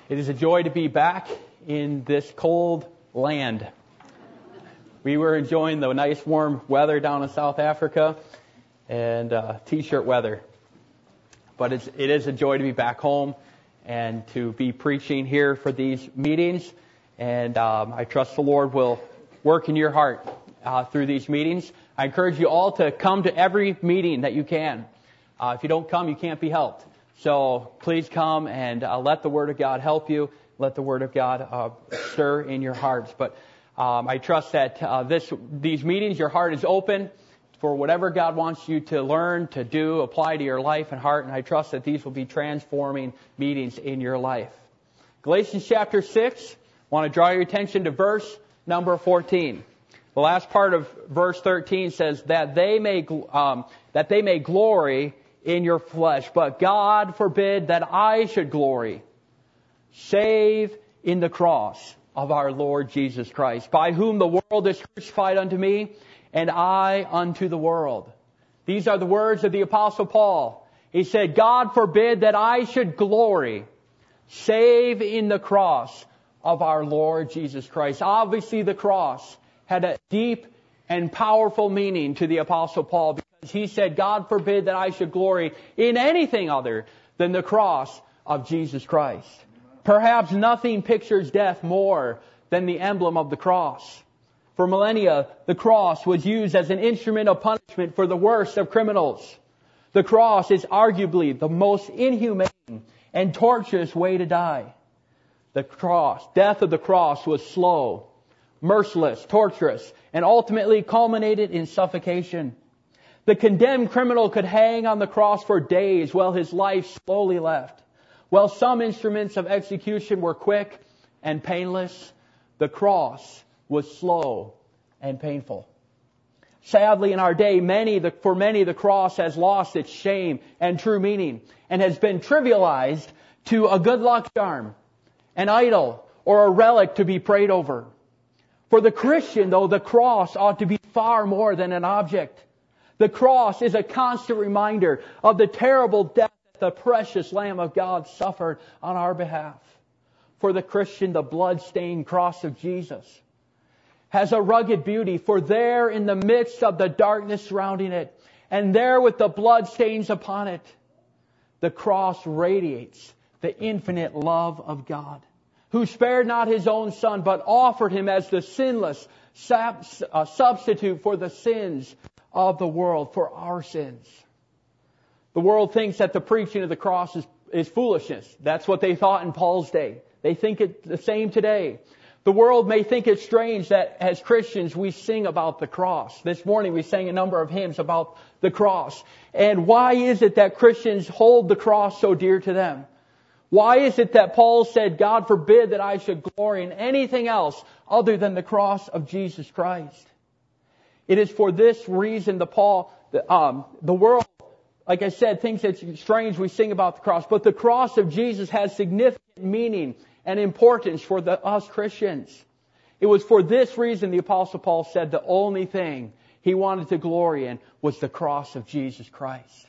It is a joy to be back in this cold land. We were enjoying the nice warm weather down in South Africa and t-shirt weather. But it is a joy to be back home and to be preaching here for these meetings. And I trust the Lord will work in your heart through these meetings. I encourage you all to come to every meeting that you can. If you don't come, you can't be helped. So please come and let the Word of God help you. Let the Word of God stir in your hearts. But I trust that these meetings, your heart is open for whatever God wants you to learn, to do, apply to your life and heart. And I trust that these will be transforming meetings in your life. Galatians chapter 6, I want to draw your attention to verse number 14. The last part of verse 13 says that they may glory in your flesh, but God forbid that I should glory, save in the cross of our Lord Jesus Christ, by whom the world is crucified unto me, and I unto the world. These are the words of the Apostle Paul. He said, God forbid that I should glory, save in the cross of our Lord Jesus Christ. Obviously, the cross had a deep and powerful meaning to the Apostle Paul, because he said, God forbid that I should glory in anything other than the cross of Jesus Christ. Perhaps nothing pictures death more than the emblem of the cross. For millennia, the cross was used as an instrument of punishment for the worst of criminals. The cross is arguably the most inhumane and torturous way to die. Death of the cross was slow, merciless, torturous, and ultimately culminated in suffocation. The condemned criminal could hang on the cross for days while his life slowly left. While some instruments of execution were quick and painless, the cross was slow and painful. Sadly, in our day, for many, the cross has lost its shame and true meaning and has been trivialized to a good luck charm, an idol, or a relic to be prayed over. For the Christian, though, the cross ought to be far more than an object. The cross is a constant reminder of the terrible death that the precious Lamb of God suffered on our behalf. For the Christian, the blood-stained cross of Jesus has a rugged beauty, for there in the midst of the darkness surrounding it, and there with the blood stains upon it, the cross radiates the infinite love of God, who spared not His own Son, but offered Him as the sinless substitute for the sins of the world, for our sins. The world thinks that the preaching of the cross is foolishness. That's what they thought in Paul's day. They think it the same today. The world may think it strange that as Christians we sing about the cross. This morning we sang a number of hymns about the cross. And why is it that Christians hold the cross so dear to them? Why is it that Paul said, God forbid that I should glory in anything else other than the cross of Jesus Christ? It is for this reason the world, like I said, thinks it's strange we sing about the cross. But the cross of Jesus has significant meaning and importance for us Christians. It was for this reason the Apostle Paul said the only thing he wanted to glory in was the cross of Jesus Christ.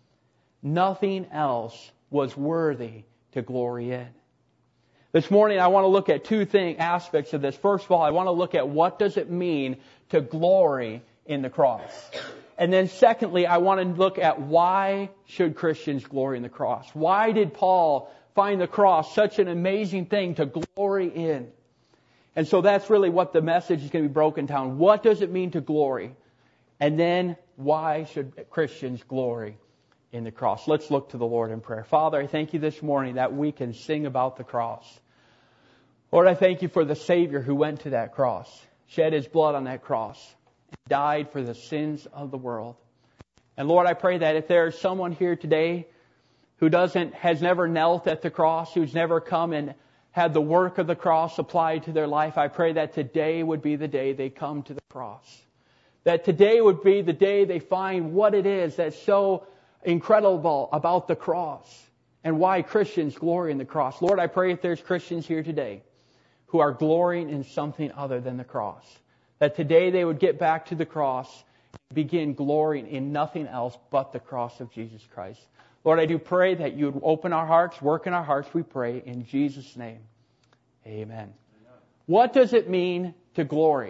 Nothing else was worthy to glory in. This morning I want to look at two aspects of this. First of all, I want to look at what does it mean to glory in the cross. And then secondly, I want to look at why should Christians glory in the cross? Why did Paul find the cross such an amazing thing to glory in? And so that's really what the message is going to be broken down. What does it mean to glory? And then why should Christians glory in the cross? Let's look to the Lord in prayer. Father, I thank you this morning that we can sing about the cross. Lord, I thank you for the Savior who went to that cross, shed His blood on that cross, and died for the sins of the world. And Lord, I pray that if there is someone here today who has never knelt at the cross, who's never come and had the work of the cross applied to their life, I pray that today would be the day they come to the cross. That today would be the day they find what it is that's so incredible about the cross and why Christians glory in the cross. Lord, I pray if there's Christians here today who are glorying in something other than the cross, that today they would get back to the cross and begin glorying in nothing else but the cross of Jesus Christ. Lord, I do pray that you would open our hearts, work in our hearts, we pray in Jesus' name. Amen. What does it mean to glory?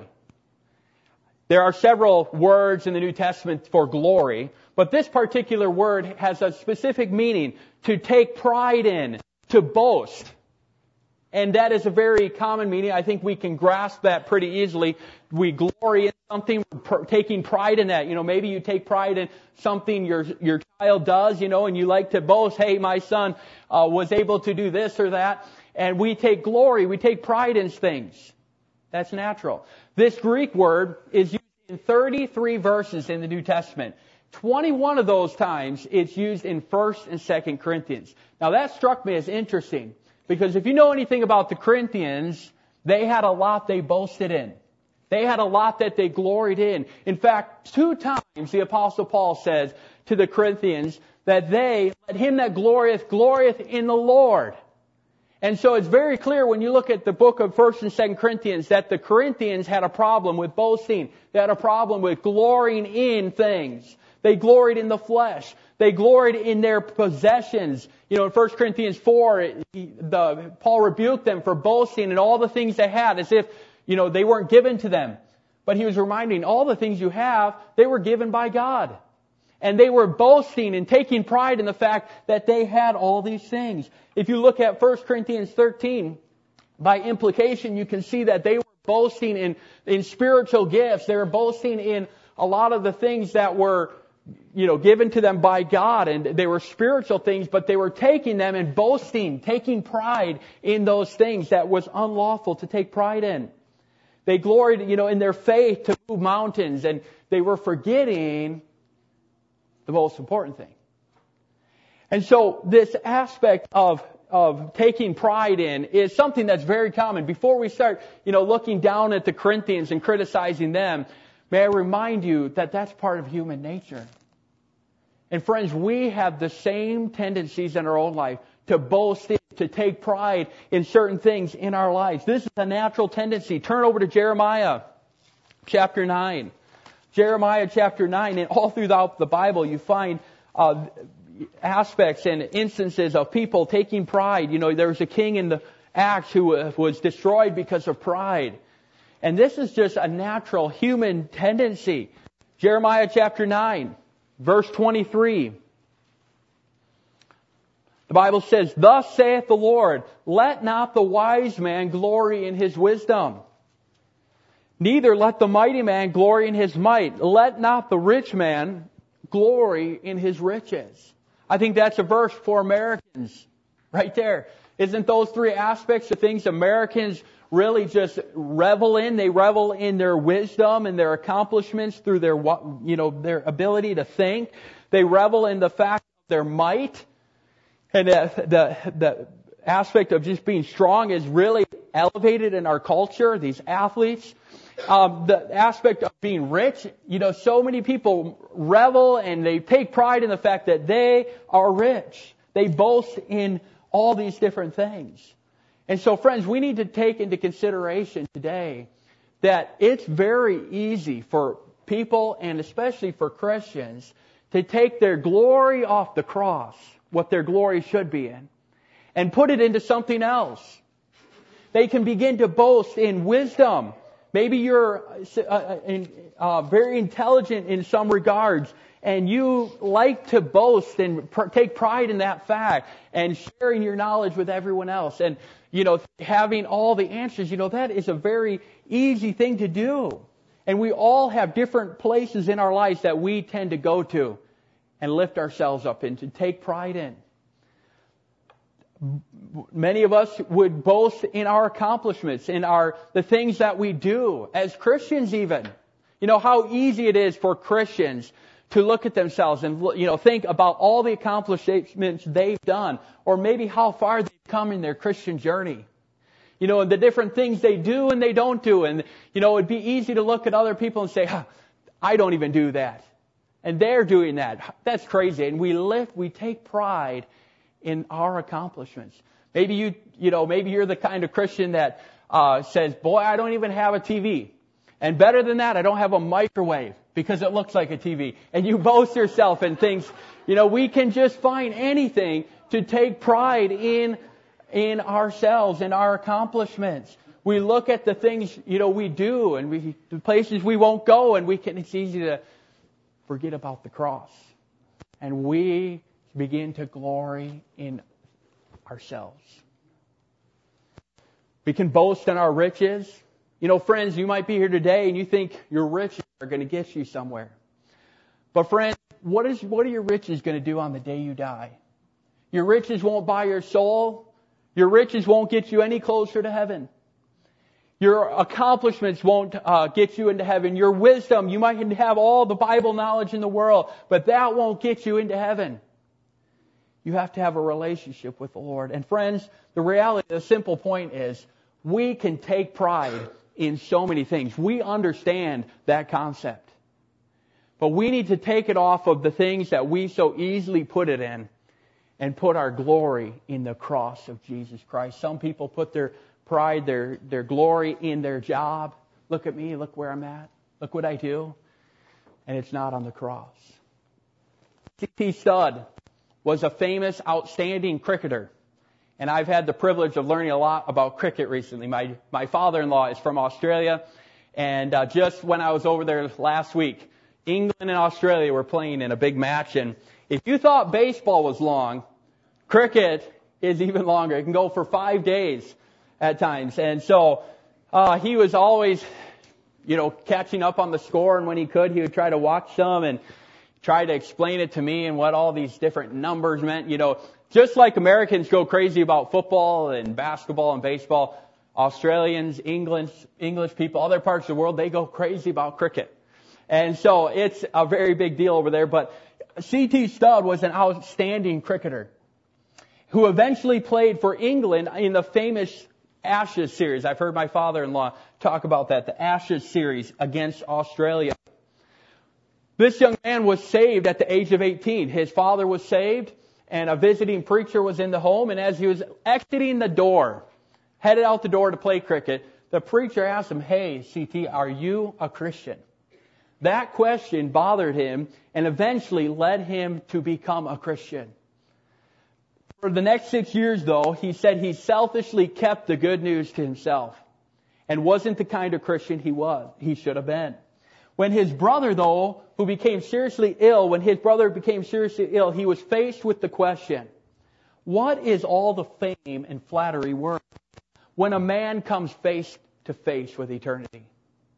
There are several words in the New Testament for glory, but this particular word has a specific meaning: to take pride in, to boast. And that is a very common meaning. I think we can grasp that pretty easily. We glory in something, taking pride in that. Maybe you take pride in something your child does, and you like to boast, hey, my son was able to do this or that. And we take glory, we take pride in things. That's natural. This Greek word is used in 33 verses in the New Testament. 21 of those times it's used in 1st and 2nd Corinthians. Now that struck me as interesting, because if you know anything about the Corinthians, they had a lot they boasted in. They had a lot that they gloried in. In fact, 2 times the Apostle Paul says to the Corinthians that let him that glorieth, glorieth in the Lord. And so it's very clear when you look at the book of 1st and 2nd Corinthians that the Corinthians had a problem with boasting. They had a problem with glorying in things. They gloried in the flesh. They gloried in their possessions. In 1 Corinthians 4, Paul rebuked them for boasting in all the things they had as if, they weren't given to them. But he was reminding, all the things you have, they were given by God. And they were boasting and taking pride in the fact that they had all these things. If you look at 1 Corinthians 13, by implication, you can see that they were boasting in spiritual gifts. They were boasting in a lot of the things that were, given to them by God. And they were spiritual things, but they were taking them and boasting, taking pride in those things that was unlawful to take pride in. They gloried, in their faith to move mountains, and they were forgetting the most important thing. And so this aspect of taking pride in is something that's very common. Before we start, looking down at the Corinthians and criticizing them, may I remind you that that's part of human nature. And friends, we have the same tendencies in our own life to boast in, to take pride in certain things in our lives. This is a natural tendency. Turn over to Jeremiah chapter 9. Jeremiah chapter 9, and all throughout the Bible you find aspects and instances of people taking pride. There was a king in the Acts who was destroyed because of pride. And this is just a natural human tendency. Jeremiah chapter 9, verse 23. The Bible says, "Thus saith the Lord, let not the wise man glory in his wisdom, neither let the mighty man glory in his might. Let not the rich man glory in his riches." I think that's a verse for Americans right there. Isn't those 3 aspects of things Americans really just revel in? They revel in their wisdom and their accomplishments through their ability to think. They revel in the fact of their might. And the aspect of just being strong is really elevated in our culture, these athletes. The aspect of being rich, so many people revel and they take pride in the fact that they are rich. They boast in all these different things. And so, friends, we need to take into consideration today that it's very easy for people, and especially for Christians, to take their glory off the cross, what their glory should be in, and put it into something else. They can begin to boast in wisdom. Maybe you're very intelligent in some regards, and you like to boast and take pride in that fact and sharing your knowledge with everyone else. And, having all the answers, that is a very easy thing to do. And we all have different places in our lives that we tend to go to and lift ourselves up in, to take pride in. Many of us would boast in our accomplishments, in the things that we do as Christians even. How easy it is for Christians to look at themselves and, think about all the accomplishments they've done, or maybe how far they've come in their Christian journey. And the different things they do and they don't do. And, it'd be easy to look at other people and say, I don't even do that. And they're doing that. That's crazy. And we take pride in our accomplishments. Maybe maybe you're the kind of Christian that says, boy, I don't even have a TV. And better than that, I don't have a microwave. because it looks like a TV. And you boast yourself in things. We can just find anything to take pride in ourselves and our accomplishments. We look at the things, we do and the places we won't go, and it's easy to forget about the cross. And we begin to glory in ourselves. We can boast in our riches. Friends, you might be here today and you think your riches are going to get you somewhere. But friends, what are your riches going to do on the day you die? Your riches won't buy your soul. Your riches won't get you any closer to heaven. Your accomplishments won't get you into heaven. Your wisdom, you might have all the Bible knowledge in the world, but that won't get you into heaven. You have to have a relationship with the Lord. And friends, the reality, the simple point is, we can take pride in so many things. We understand that concept. But we need to take it off of the things that we so easily put it in and put our glory in the cross of Jesus Christ. Some people put their pride, their glory in their job. Look at me, look where I'm at, look what I do. And it's not on the cross. C.T. Studd was a famous, outstanding cricketer. And I've had the privilege of learning a lot about cricket recently. My father-in-law is from Australia. And just when I was over there last week, England and Australia were playing in a big match. And if you thought baseball was long, cricket is even longer. It can go for 5 days at times. And so he was always, catching up on the score. And when he could, he would try to watch some and try to explain it to me and what all these different numbers meant. Just like Americans go crazy about football and basketball and baseball, Australians, English people, other parts of the world, they go crazy about cricket. And so it's a very big deal over there. But C.T. Studd was an outstanding cricketer who eventually played for England in the famous Ashes series. I've heard my father-in-law talk about that, the Ashes series against Australia. This young man was saved at the age of 18. His father was saved, and a visiting preacher was in the home, and as he was exiting the door, headed out the door to play cricket, the preacher asked him, "Hey, C.T., are you a Christian?" That question bothered him and eventually led him to become a Christian. For the next 6 years, though, he said he selfishly kept the good news to himself and wasn't the kind of Christian he should have been. When his brother, though, became seriously ill, he was faced with the question, what is all the fame and flattery worth when a man comes face to face with eternity?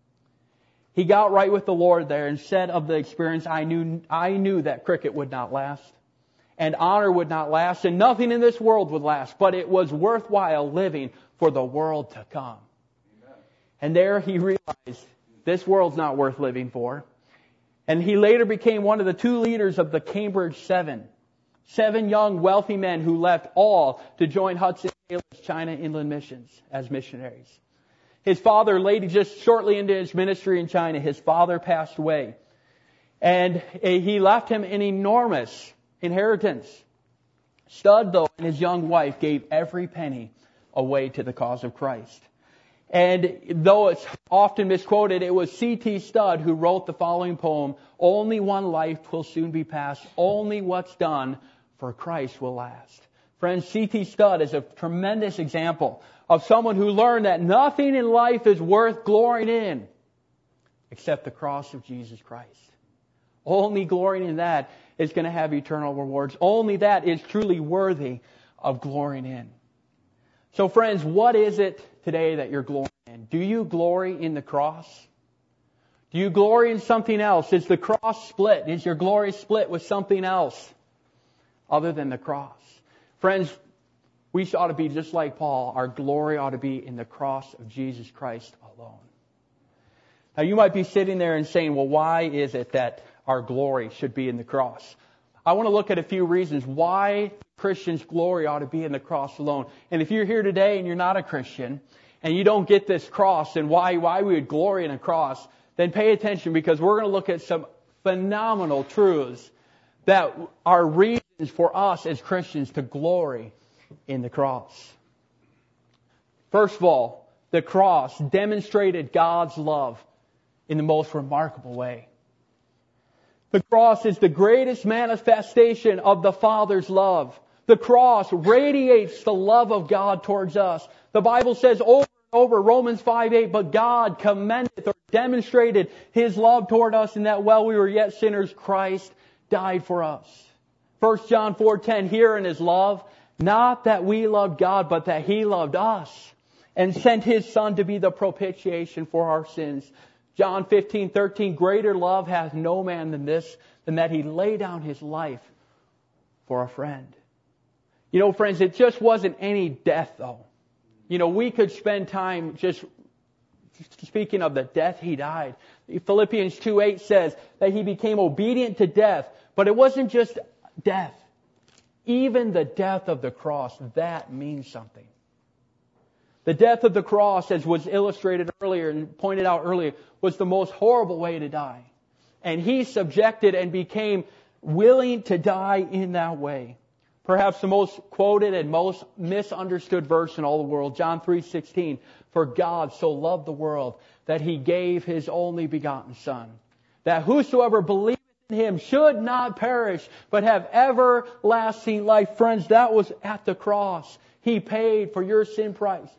He got right with the Lord there and said of the experience, I knew that cricket would not last, and honor would not last, and nothing in this world would last, but it was worthwhile living for the world to come. Amen. And there he realized, this world's not worth living for. And he later became one of the 2 leaders of the Cambridge 7. 7 young, wealthy men who left all to join Hudson Taylor's China Inland Missions as missionaries. His father, just shortly into his ministry in China, his father passed away. And he left him an enormous inheritance. Studd, though, and his young wife gave every penny away to the cause of Christ. And though it's often misquoted, it was C.T. Studd who wrote the following poem, "Only one life will soon be past, only what's done for Christ will last." Friends, C.T. Studd is a tremendous example of someone who learned that nothing in life is worth glorying in except the cross of Jesus Christ. Only glorying in that is going to have eternal rewards. Only that is truly worthy of glorying in. So friends, what is it today that you're glorying in? Do you glory in the cross? Do you glory in something else? Is the cross split? Is your glory split with something else other than the cross? Friends, we ought to be just like Paul. Our glory ought to be in the cross of Jesus Christ alone. Now you might be sitting there and saying, well, why is it that our glory should be in the cross? I want to look at a few reasons why Christians' glory ought to be in the cross alone. And if you're here today and you're not a Christian, and you don't get this cross and why we would glory in a cross, then pay attention, because we're going to look at some phenomenal truths that are reasons for us as Christians to glory in the cross. First of all, the cross demonstrated God's love in the most remarkable way. The cross is the greatest manifestation of the Father's love. The cross radiates the love of God towards us. The Bible says over and over, Romans 5:8, but God commended or demonstrated His love toward us in that while we were yet sinners, Christ died for us. 1 John 4:10, herein is love, not that we loved God, but that He loved us and sent His Son to be the propitiation for our sins. John 15:13, greater love hath no man than this, than that He lay down His life for a friend. You know, friends, it just wasn't any death, though. You know, we could spend time just speaking of the death He died. Philippians 2:8 says that He became obedient to death, but it wasn't just death. Even the death of the cross, that means something. The death of the cross, as was illustrated earlier and pointed out earlier, was the most horrible way to die. And He subjected and became willing to die in that way. Perhaps the most quoted and most misunderstood verse in all the world, John 3:16. For God so loved the world that He gave His only begotten Son, that whosoever believeth in Him should not perish, but have everlasting life. Friends, that was at the cross. He paid for your sin price.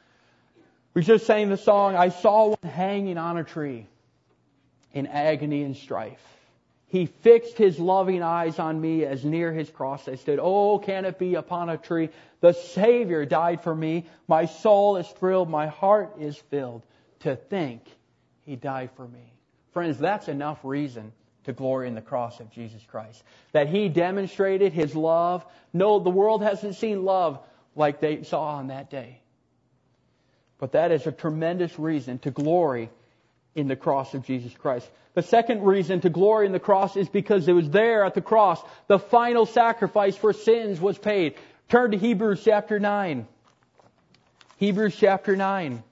We just sang the song, I saw one hanging on a tree in agony and strife. He fixed His loving eyes on me as near His cross I stood. Oh, can it be upon a tree? The Savior died for me. My soul is thrilled. My heart is filled to think He died for me. Friends, that's enough reason to glory in the cross of Jesus Christ. That He demonstrated His love. No, the world hasn't seen love like they saw on that day. But that is a tremendous reason to glory in the cross of Jesus Christ. The second reason to glory in the cross is because it was there at the cross. The final sacrifice for sins was paid. Turn to Hebrews chapter 9. Hebrews chapter 9.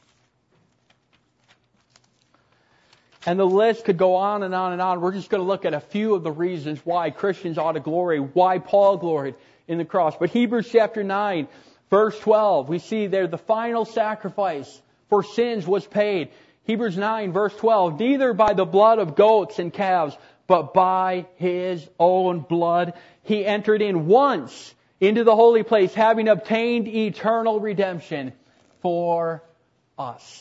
And the list could go on and on and on. We're just going to look at a few of the reasons why Christians ought to glory, why Paul gloried in the cross. But Hebrews chapter 9, verse 12, we see there the final sacrifice for sins was paid. Hebrews 9, verse 12, neither by the blood of goats and calves, but by His own blood He entered in once into the holy place, having obtained eternal redemption for us.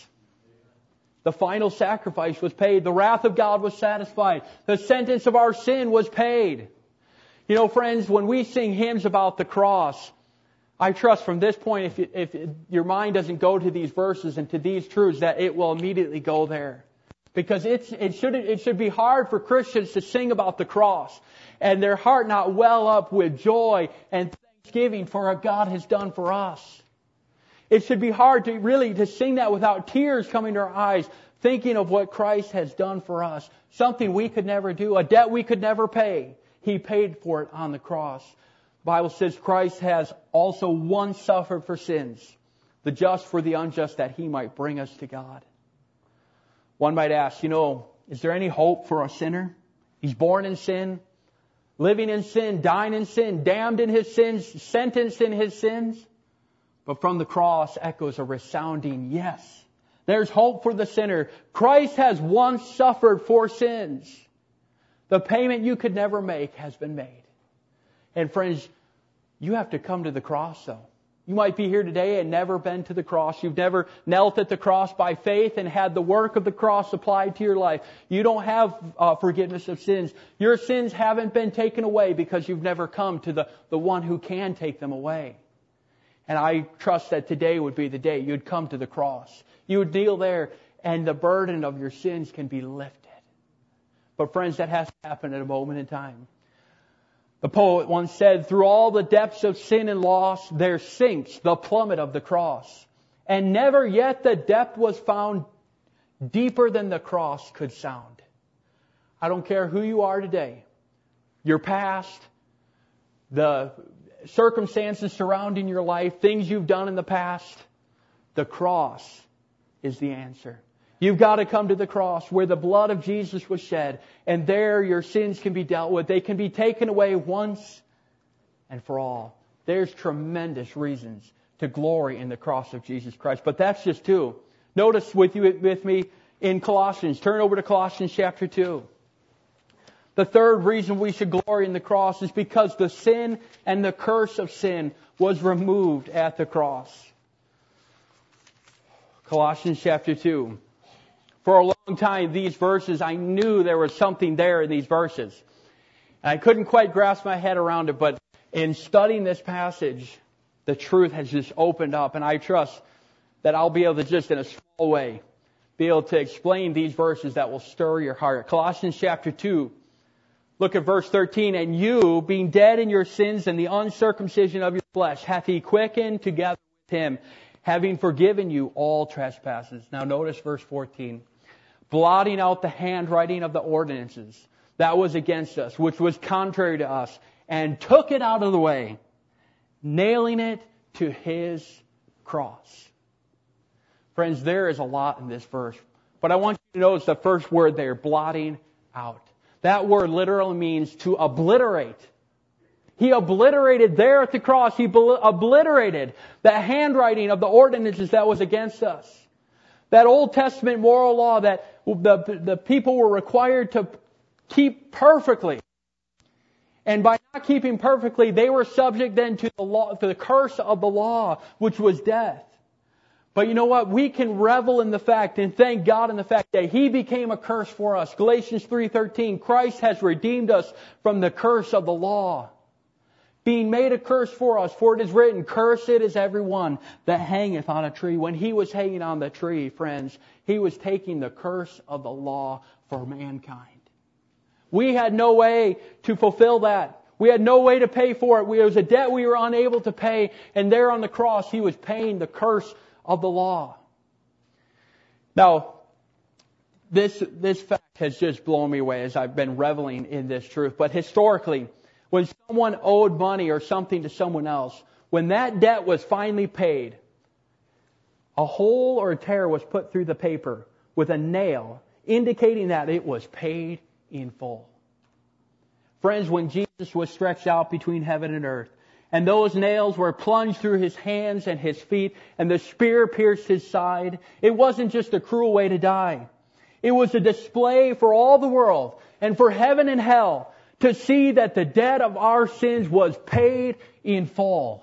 The final sacrifice was paid. The wrath of God was satisfied. The sentence of our sin was paid. You know, friends, when we sing hymns about the cross, I trust from this point, if your mind doesn't go to these verses and to these truths, that it will immediately go there. Because it should be hard for Christians to sing about the cross and their heart not well up with joy and thanksgiving for what God has done for us. It should be hard to sing that without tears coming to our eyes, thinking of what Christ has done for us. Something we could never do, a debt we could never pay. He paid for it on the cross. The Bible says Christ has also once suffered for sins, the just for the unjust, that He might bring us to God. One might ask, is there any hope for a sinner? He's born in sin, living in sin, dying in sin, damned in his sins, sentenced in his sins. But from the cross echoes a resounding yes. There's hope for the sinner. Christ has once suffered for sins. The payment you could never make has been made. And friends, you have to come to the cross though. You might be here today and never been to the cross. You've never knelt at the cross by faith and had the work of the cross applied to your life. You don't have forgiveness of sins. Your sins haven't been taken away because you've never come to the one who can take them away. And I trust that today would be the day you'd come to the cross. You would kneel there and the burden of your sins can be lifted. But friends, that has to happen at a moment in time. The poet once said, through all the depths of sin and loss, there sinks the plummet of the cross. And never yet the depth was found deeper than the cross could sound. I don't care who you are today, your past, the circumstances surrounding your life, things you've done in the past, the cross is the answer. You've got to come to the cross where the blood of Jesus was shed, and there your sins can be dealt with. They can be taken away once and for all. There's tremendous reasons to glory in the cross of Jesus Christ. But that's just two. Notice with me in Colossians. Turn over to Colossians chapter 2. The third reason we should glory in the cross is because the sin and the curse of sin was removed at the cross. Colossians chapter 2. For a long time, these verses, I knew there was something there in these verses. And I couldn't quite grasp my head around it, but in studying this passage, the truth has just opened up. And I trust that I'll be able to just in a small way be able to explain these verses that will stir your heart. Colossians chapter 2. Look at verse 13. And you, being dead in your sins and the uncircumcision of your flesh, hath He quickened together with Him, having forgiven you all trespasses. Now notice verse 14. Blotting out the handwriting of the ordinances that was against us, which was contrary to us, and took it out of the way, nailing it to His cross. Friends, there is a lot in this verse. But I want you to notice the first word there, blotting out. That word literally means to obliterate. He obliterated there at the cross. He obliterated the handwriting of the ordinances that was against us. That Old Testament moral law that the people were required to keep perfectly. And by not keeping perfectly, they were subject then to the law, to the curse of the law, which was death. But you know what? We can revel in the fact and thank God in the fact that He became a curse for us. Galatians 3:13, Christ has redeemed us from the curse of the law, being made a curse for us. For it is written, cursed is everyone that hangeth on a tree. When He was hanging on the tree, friends, He was taking the curse of the law for mankind. We had no way to fulfill that. We had no way to pay for it. It was a debt we were unable to pay. And there on the cross, He was paying the curse of the law. Now, this fact has just blown me away as I've been reveling in this truth. But historically, when someone owed money or something to someone else, when that debt was finally paid, a hole or a tear was put through the paper with a nail, indicating that it was paid in full. Friends, when Jesus was stretched out between heaven and earth, and those nails were plunged through His hands and His feet, and the spear pierced His side, it wasn't just a cruel way to die. It was a display for all the world and for heaven and hell to see that the debt of our sins was paid in full.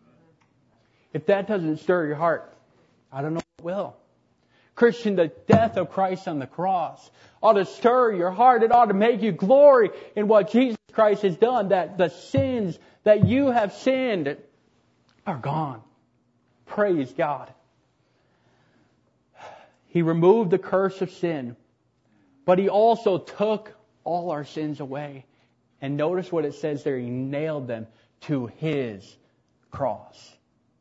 If that doesn't stir your heart, I don't know what will. Christian, the death of Christ on the cross ought to stir your heart. It ought to make you glory in what Jesus Christ has done, that the sins that you have sinned are gone. Praise God. He removed the curse of sin, but He also took all our sins away. And notice what it says there. He nailed them to His cross.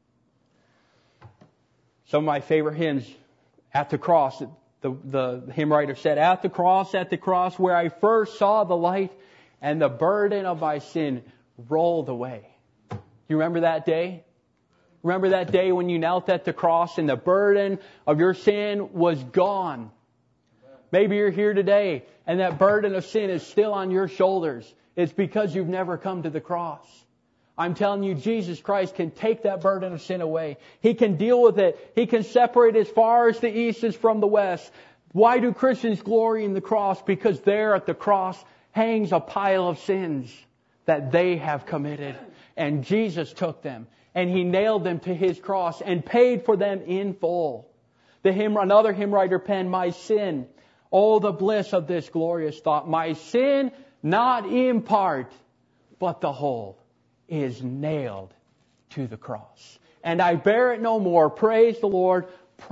Some of my favorite hymns, At the Cross, the hymn writer said, at the cross, where I first saw the light, and the burden of my sin rolled away. You remember that day? Remember that day when you knelt at the cross and the burden of your sin was gone? Maybe you're here today and that burden of sin is still on your shoulders. It's because you've never come to the cross. I'm telling you, Jesus Christ can take that burden of sin away. He can deal with it. He can separate as far as the east is from the west. Why do Christians glory in the cross? Because there at the cross hangs a pile of sins that they have committed. And Jesus took them and He nailed them to His cross and paid for them in full. Another hymn writer penned, my sin, oh the bliss of this glorious thought, my sin, not in part, but the whole, is nailed to the cross. And I bear it no more. Praise the Lord,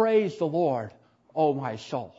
oh my soul.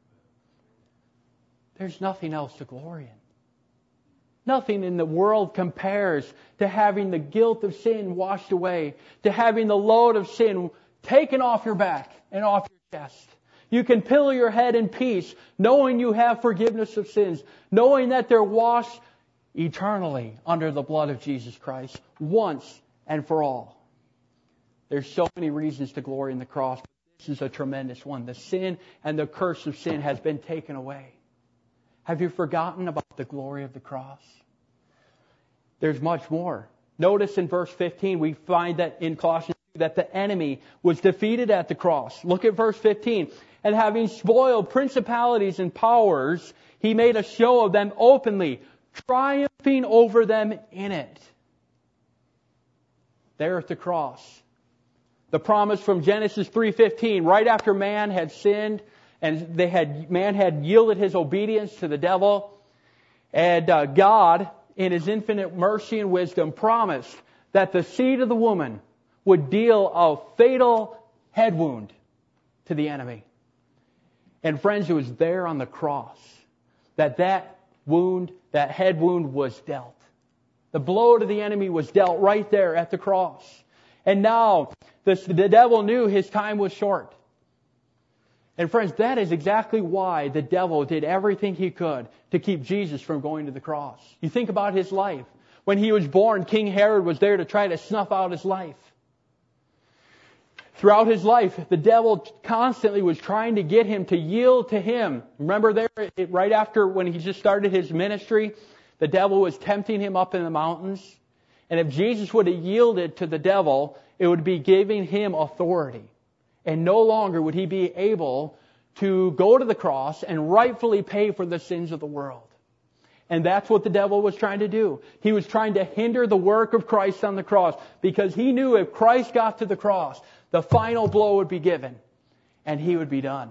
There's nothing else to glory in. Nothing in the world compares to having the guilt of sin washed away, to having the load of sin taken off your back and off your chest. You can pillow your head in peace, knowing you have forgiveness of sins, knowing that they're washed eternally under the blood of Jesus Christ, once and for all. There's so many reasons to glory in the cross. This is a tremendous one. The sin and the curse of sin has been taken away. Have you forgotten about the glory of the cross? There's much more. Notice in verse 15, we find that in Colossians 2 that the enemy was defeated at the cross. Look at verse 15. And having spoiled principalities and powers, He made a show of them openly, triumphing over them in it. There at the cross. The promise from Genesis 3:15, right after man had sinned and man had yielded his obedience to the devil, and God, in His infinite mercy and wisdom, promised that the seed of the woman would deal a fatal head wound to the enemy. And friends, it was there on the cross that wound, that head wound was dealt. The blow to the enemy was dealt right there at the cross. And now the devil knew his time was short. And friends, that is exactly why the devil did everything he could to keep Jesus from going to the cross. You think about his life. When he was born, King Herod was there to try to snuff out his life. Throughout his life, the devil constantly was trying to get him to yield to him. Remember there, right after when he just started his ministry, the devil was tempting him up in the mountains. And if Jesus would have yielded to the devil, it would be giving him authority. And no longer would he be able to go to the cross and rightfully pay for the sins of the world. And that's what the devil was trying to do. He was trying to hinder the work of Christ on the cross, because he knew if Christ got to the cross, the final blow would be given and he would be done.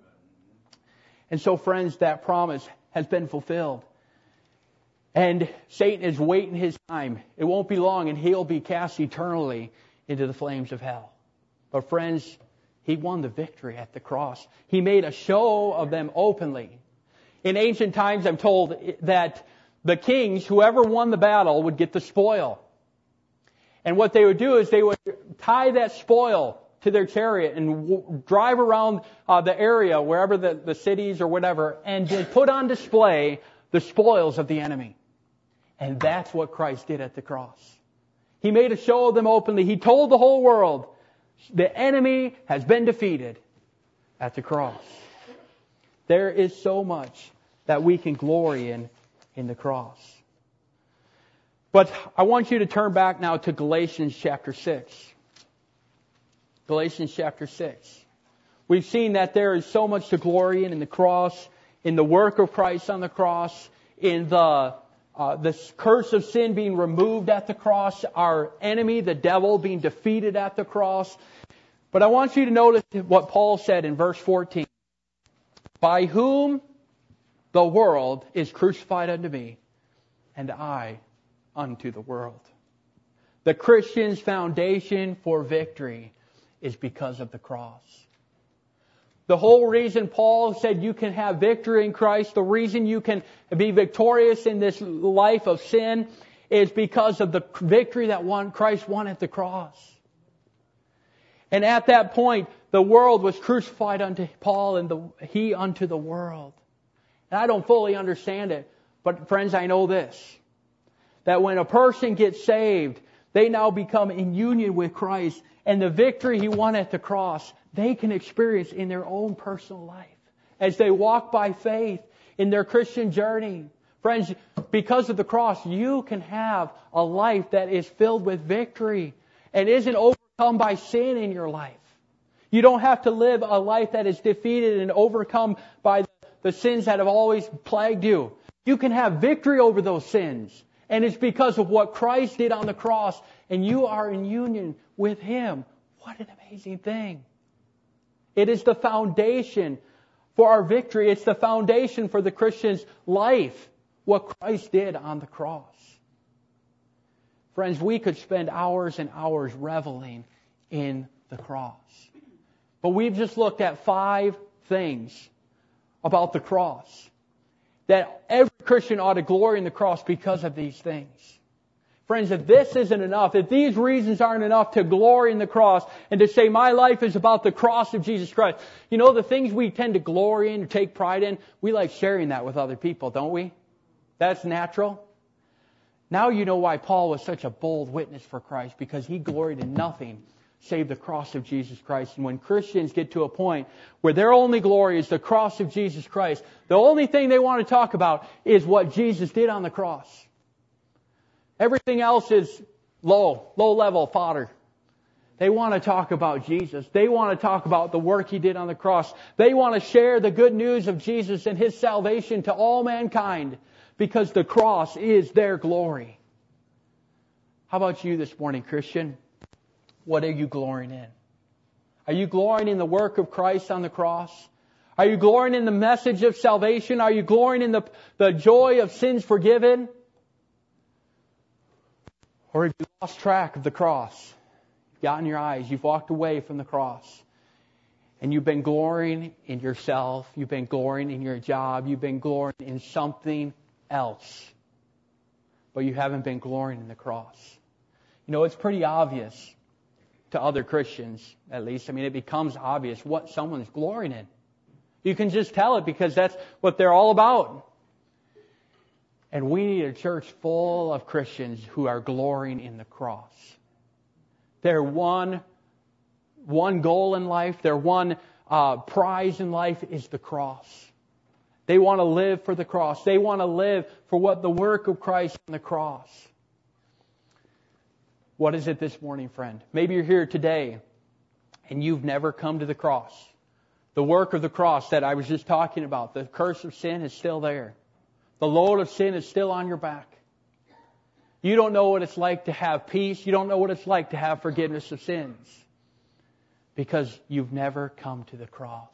And so, friends, that promise has been fulfilled. And Satan is waiting his time. It won't be long and he'll be cast eternally into the flames of hell. But friends, he won the victory at the cross. He made a show of them openly. In ancient times, I'm told that the kings, whoever won the battle, would get the spoil. And what they would do is they would tie that spoil to their chariot and drive around the area, wherever the cities or whatever, and then put on display the spoils of the enemy. And that's what Christ did at the cross. He made a show of them openly. He told the whole world, the enemy has been defeated at the cross. There is so much that we can glory in the cross. But I want you to turn back now to Galatians chapter 6. Galatians chapter 6. We've seen that there is so much to glory in the cross, in the work of Christ on the cross, in the curse of sin being removed at the cross, our enemy, the devil, being defeated at the cross. But I want you to notice what Paul said in verse 14. By whom the world is crucified unto me, and I unto the world. The Christian's foundation for victory is because of the cross. The whole reason Paul said you can have victory in Christ, the reason you can be victorious in this life of sin, is because of the victory that Christ won at the cross. And at that point, the world was crucified unto Paul and he unto the world. And I don't fully understand it, but friends, I know this. That when a person gets saved, they now become in union with Christ, and the victory He won at the cross, they can experience in their own personal life as they walk by faith in their Christian journey. Friends, because of the cross, you can have a life that is filled with victory and isn't overcome by sin in your life. You don't have to live a life that is defeated and overcome by the sins that have always plagued you. You can have victory over those sins. And it's because of what Christ did on the cross, and you are in union with Him. What an amazing thing. It is the foundation for our victory. It's the foundation for the Christian's life, what Christ did on the cross. Friends, we could spend hours and hours reveling in the cross. But we've just looked at 5 things about the cross that every Christian ought to glory in the cross because of these things. Friends, if this isn't enough, if these reasons aren't enough to glory in the cross and to say my life is about the cross of Jesus Christ, you know, the things we tend to glory in or take pride in, we like sharing that with other people, don't we? That's natural. Now you know why Paul was such a bold witness for Christ, because he gloried in nothing save the cross of Jesus Christ. And when Christians get to a point where their only glory is the cross of Jesus Christ, the only thing they want to talk about is what Jesus did on the cross. Everything else is low level fodder. They want to talk about Jesus. They want to talk about the work He did on the cross. They want to share the good news of Jesus and His salvation to all mankind, because the cross is their glory. How about you this morning, Christian? What are you glorying in? Are you glorying in the work of Christ on the cross? Are you glorying in the message of salvation? Are you glorying in the joy of sins forgiven? Or have you lost track of the cross? You've gotten your eyes. You've walked away from the cross. And you've been glorying in yourself. You've been glorying in your job. You've been glorying in something else. But you haven't been glorying in the cross. You know, it's pretty obvious to other Christians, at least. I mean, it becomes obvious what someone's glorying in. You can just tell it because that's what they're all about. And we need a church full of Christians who are glorying in the cross. Their one goal in life, their one prize in life is the cross. They want to live for the cross. They want to live for what the work of Christ on the cross. What is it this morning, friend? Maybe you're here today and you've never come to the cross. The work of the cross that I was just talking about, the curse of sin is still there. The load of sin is still on your back. You don't know what it's like to have peace. You don't know what it's like to have forgiveness of sins. Because you've never come to the cross.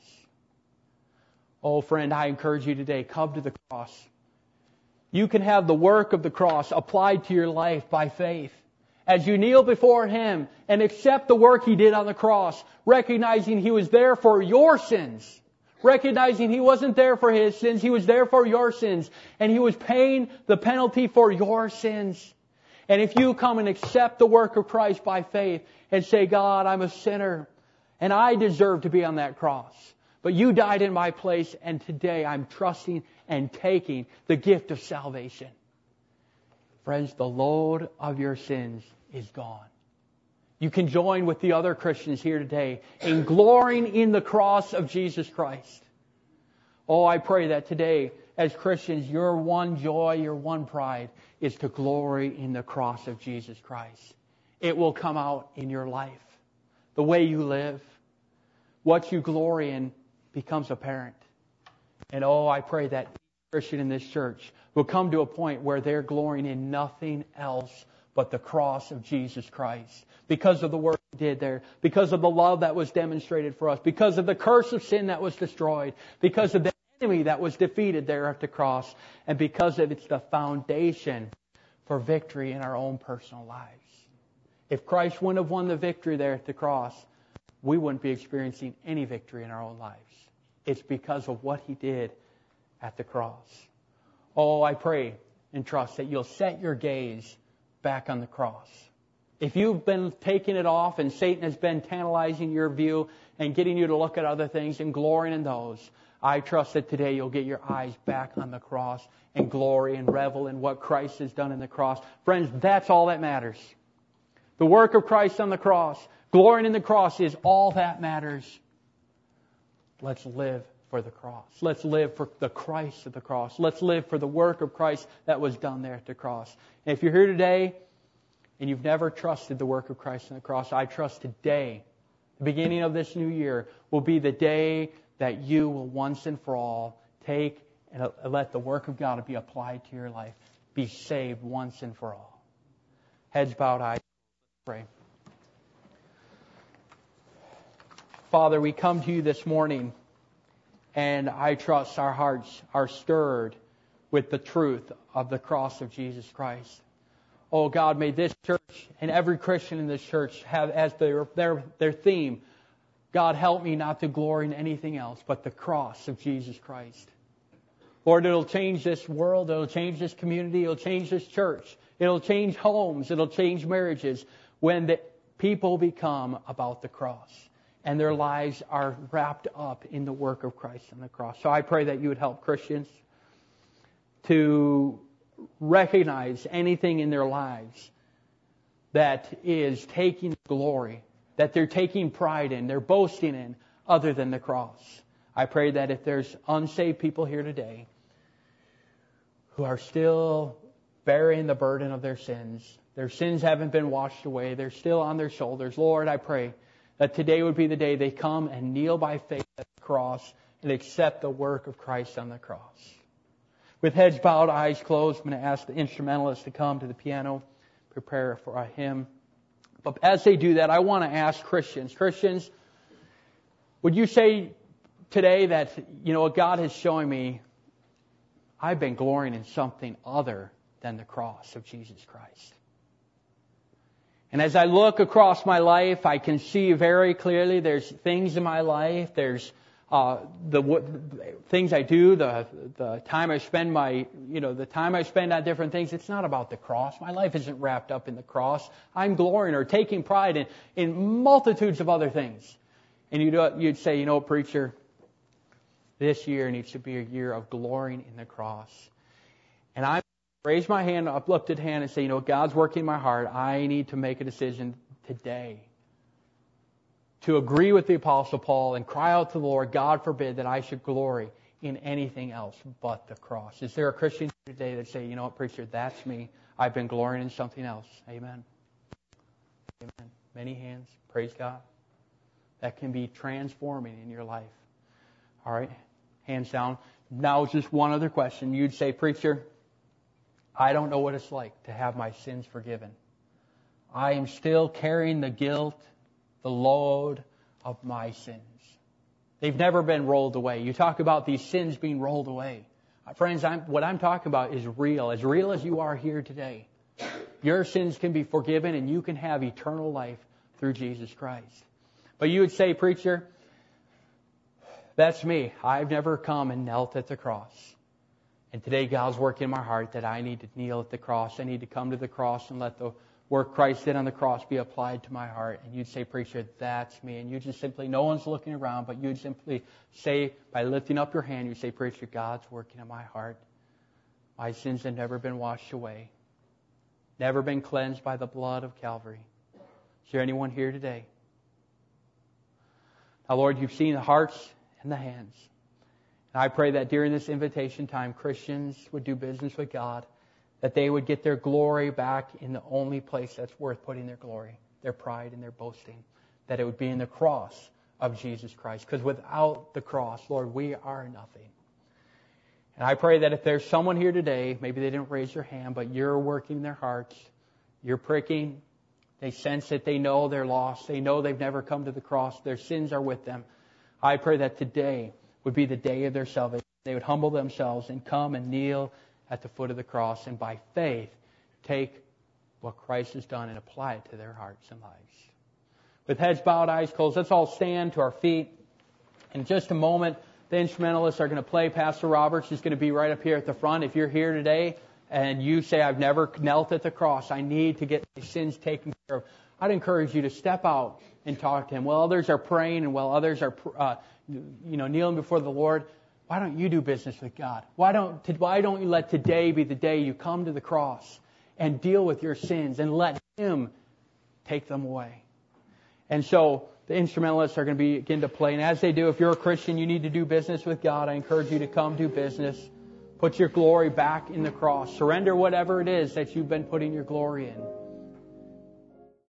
Oh, friend, I encourage you today, come to the cross. You can have the work of the cross applied to your life by faith. As you kneel before Him and accept the work He did on the cross, recognizing He was there for your sins, recognizing He wasn't there for His sins, He was there for your sins, and He was paying the penalty for your sins. And if you come and accept the work of Christ by faith and say, God, I'm a sinner, and I deserve to be on that cross, but You died in my place, and today I'm trusting and taking the gift of salvation. Friends, the load of your sins is gone. You can join with the other Christians here today in glorying in the cross of Jesus Christ. Oh, I pray that today, as Christians, your one joy, your one pride is to glory in the cross of Jesus Christ. It will come out in your life. The way you live, what you glory in becomes apparent. And oh, I pray that Christian in this church will come to a point where they're glorying in nothing else but the cross of Jesus Christ. Because of the work He did there. Because of the love that was demonstrated for us. Because of the curse of sin that was destroyed. Because of the enemy that was defeated there at the cross. And because of it's the foundation for victory in our own personal lives. If Christ wouldn't have won the victory there at the cross, we wouldn't be experiencing any victory in our own lives. It's because of what He did at the cross. Oh, I pray and trust that you'll set your gaze back on the cross. If you've been taking it off and Satan has been tantalizing your view and getting you to look at other things and glorying in those, I trust that today you'll get your eyes back on the cross and glory and revel in what Christ has done in the cross. Friends, that's all that matters. The work of Christ on the cross, glorying in the cross is all that matters. Let's live for the cross. Let's live for the Christ of the cross. Let's live for the work of Christ that was done there at the cross. And if you're here today and you've never trusted the work of Christ on the cross, I trust today, the beginning of this new year, will be the day that you will once and for all take and let the work of God be applied to your life. Be saved once and for all. Heads bowed, eyes pray. Father, we come to You this morning, and I trust our hearts are stirred with the truth of the cross of Jesus Christ. Oh God, may this church and every Christian in this church have as their theme, God, help me not to glory in anything else but the cross of Jesus Christ. Lord, it'll change this world, it'll change this community, it'll change this church, it'll change homes, it'll change marriages when the people become about the cross. And their lives are wrapped up in the work of Christ on the cross. So I pray that You would help Christians to recognize anything in their lives that is taking glory, that they're taking pride in, they're boasting in, other than the cross. I pray that if there's unsaved people here today who are still bearing the burden of their sins haven't been washed away, they're still on their shoulders, Lord, I pray that today would be the day they come and kneel by faith at the cross and accept the work of Christ on the cross. With heads bowed, eyes closed, I'm going to ask the instrumentalists to come to the piano, prepare for a hymn. But as they do that, I want to ask Christians, would you say today that, what God is showing me, I've been glorying in something other than the cross of Jesus Christ. And as I look across my life, I can see very clearly there's things in my life, there's the things I do, the time I spend the time I spend on different things. It's not about the cross. My life isn't wrapped up in the cross. I'm glorying or taking pride in multitudes of other things. And you'd say, preacher, this year needs to be a year of glorying in the cross. And I raise my hand, uplifted hand, and say, God's working in my heart. I need to make a decision today to agree with the Apostle Paul and cry out to the Lord, God forbid that I should glory in anything else but the cross. Is there a Christian today that say, preacher, that's me. I've been glorying in something else. Amen. Amen. Many hands. Praise God. That can be transforming in your life. All right. Hands down. Now just one other question. You'd say, preacher, I don't know what it's like to have my sins forgiven. I am still carrying the guilt, the load of my sins. They've never been rolled away. You talk about these sins being rolled away. Friends, what I'm talking about is real as you are here today. Your sins can be forgiven and you can have eternal life through Jesus Christ. But you would say, preacher, that's me. I've never come and knelt at the cross. And today God's working in my heart that I need to kneel at the cross. I need to come to the cross and let the work Christ did on the cross be applied to my heart. And you'd say, preacher, that's me. And you just simply, no one's looking around, but you'd simply say, by lifting up your hand, you say, preacher, God's working in my heart. My sins have never been washed away. Never been cleansed by the blood of Calvary. Is there anyone here today? Now, Lord, you've seen the hearts and the hands. And I pray that during this invitation time, Christians would do business with God, that they would get their glory back in the only place that's worth putting their glory, their pride and their boasting, that it would be in the cross of Jesus Christ. Because without the cross, Lord, we are nothing. And I pray that if there's someone here today, maybe they didn't raise their hand, but you're working their hearts, you're pricking, they sense that they know they're lost, they know they've never come to the cross, their sins are with them. I pray that today would be the day of their salvation. They would humble themselves and come and kneel at the foot of the cross, and by faith take what Christ has done and apply it to their hearts and lives. With heads bowed, eyes closed, let's all stand to our feet. In just a moment, the instrumentalists are going to play. Pastor Roberts is going to be right up here at the front. If you're here today and you say, I've never knelt at the cross, I need to get my sins taken care of, I'd encourage you to step out and talk to him. While others are praying and while others are kneeling before the Lord, why don't you do business with God? Why don't you let today be the day you come to the cross and deal with your sins and let Him take them away? And so the instrumentalists are going to begin to play. And as they do, if you're a Christian, you need to do business with God. I encourage you to come do business. Put your glory back in the cross. Surrender whatever it is that you've been putting your glory in.